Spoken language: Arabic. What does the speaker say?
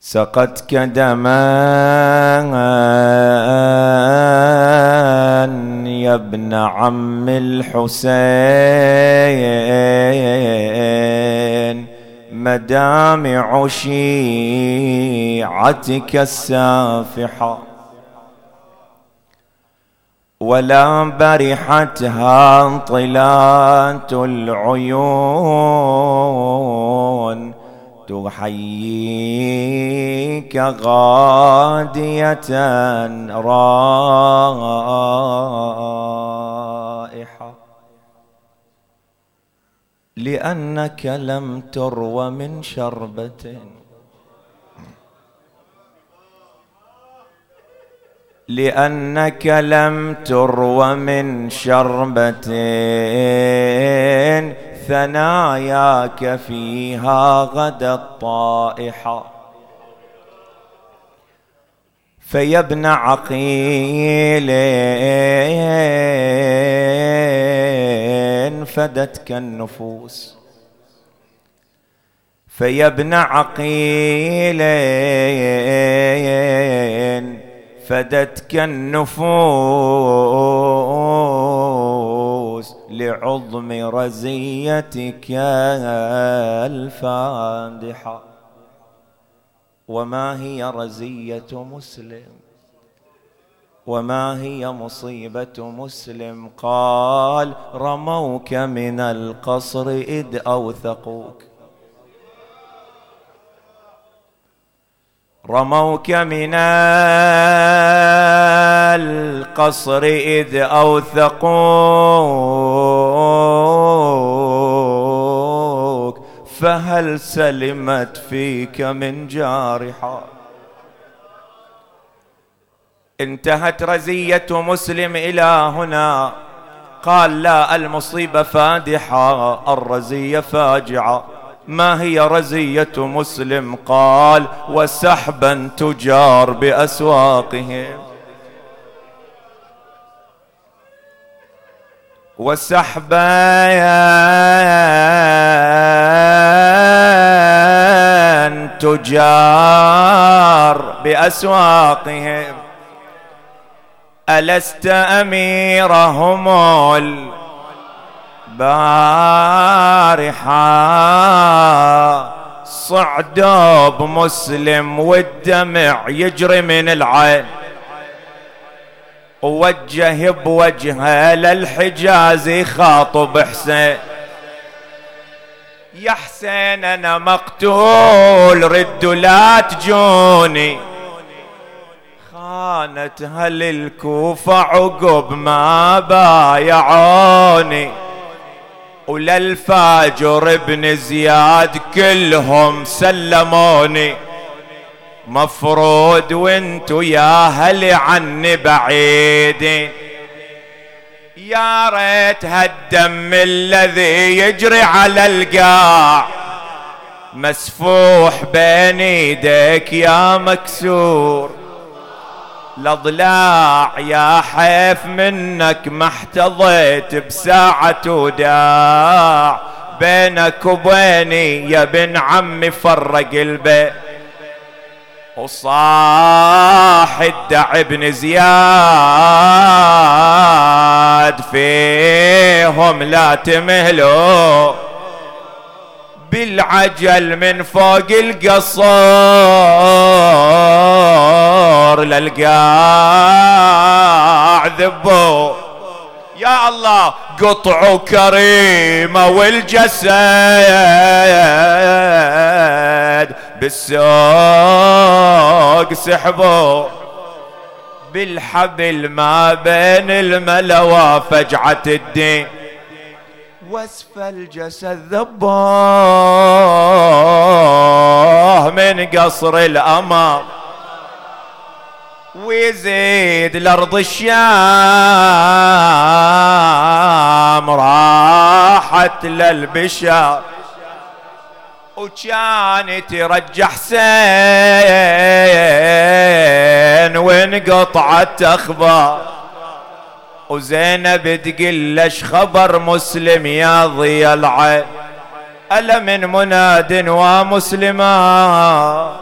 سقتك دما يا ابن عم الحسين، مدامع شيعتك السافحة ولا برحتها طلات العيون، تحييك غادية رائحة، لأنك لم تروى من شربة، لأنك لم تروى من شربة ثناياك فيها غدا الطائحة. فيا ابن عقيل فدتك النفوس، فيا ابن عقيل فدتك النفوس لعظم رزيتك الفادحة. وما هي رزية مسلم؟ وما هي مصيبة مسلم؟ قال: رموك من القصر إذ أوثقوك، رموك من القصر إذ أوثقوك، فهل سلمت فيك من جارحة؟ انتهت رزية مسلم إلى هنا. قال: لا، المصيبة فادحة، الرزية فاجعة. ما هي رزية مسلم؟ قال: وسحبا تجار بأسواقهم، وسحبا تجار بأسواقهم، ألست أميرهم البارحة؟ صعدوا بمسلم والدمع يجري من العين، ووجه بوجهه للحجاز يخاطب حسين: يا حسين أنا مقتول، ردوا لا تجوني. خانت أهل الكوفة عقب ما بايعوني، وللفاجر ابن زياد كلهم سلموني. مفروض وانتو يا هل عني بعيدين، يا ريت هالدم الذي يجري على القاع مسفوح بين ايديك يا مكسور. الاضلاع يا حيف منك ما احتضيت بساعة وداع، بينك وبيني يا بن عمي فرق البيت. وصاح الدع بن زياد فيهم لا تمهلوا، بالعجل من فوق القصر للقاع ذبوا. يا الله، قطعوا كريمة والجسد بالسوق سحبوا، بالحبل ما بين الملوى فجعة الدين، واسف الجسد ذبوه من قصر الأمام. ويزيد لأرض الشام راحت للبشار، وكان ترجع حسين وانقطعت أخبار. وزينب تقول لش خبر مسلم يا ضي العين، ألا من مناد ومسلما